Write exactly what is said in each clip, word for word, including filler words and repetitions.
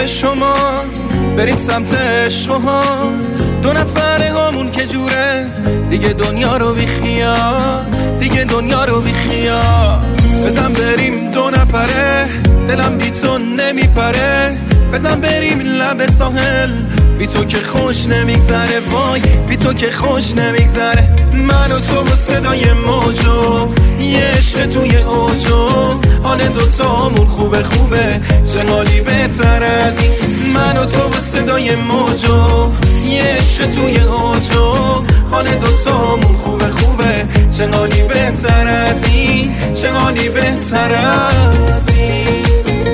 من شما بریم سمت عشقها، دو نفره همون که جوره، دیگه دنیا رو بیخیال، دیگه دنیا رو بیخیال. بزن بریم دو نفره، دلم بی تو نمیپره. بزن بریم لب ساحل، بی تو که خوش نمیگذره، وای بی تو که خوش نمیگذره. من و تو با صدای موجو، یه عشق توی اوجو، حال دوتامون خوبه خوبه، چه حالی بهتر از این. من و تو با صدای موجو، یه عشق توی اوجو، حال دوتامون خوبه خوبه، چه حالی بهتر از این، چه حالی بهتر از این.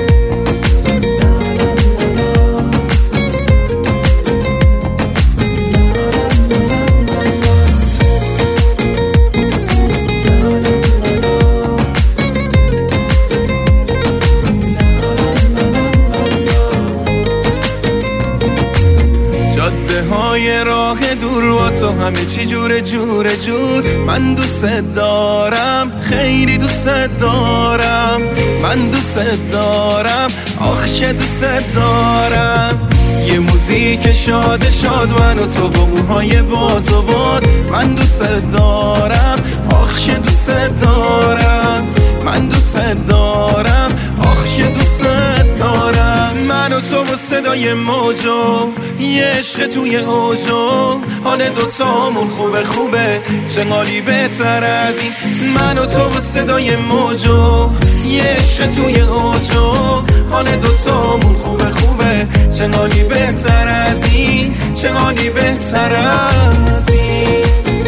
جاده های راه دور با تو همه چی جوره جوره جور. من دوست دارم، خیلی دوست دارم، من دوست دارم، آخ چه دوست دارم. یه موزیک شاد شاد، من و تو با موهای باز و باد. من دوست دارم، آخ چه دوست دارم، من دوست دارم، آخ چه دوست دارم. من و تو با صدای موجو، یه عشق توی اوجو، حال دوتامون خوبه خوبه، چه حالی بهتر از این. من و تو با صدای موجو، یه عشق توی اوجو، حال دوتامون خوبه خوبه، چه حالی بهتر از این، چه حالی بهتر از این.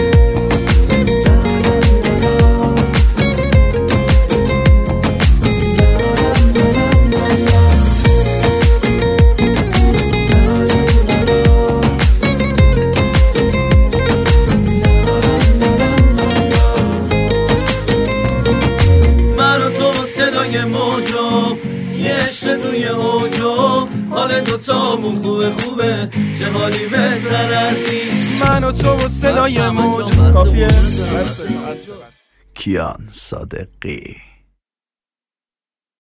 صدای موجو، یه عشق توی اوجو، حال دوتامون خوبه خوبه، چه حالی بهتر از این. من و تو با صدای موجو. کافیه. کیان صادقی.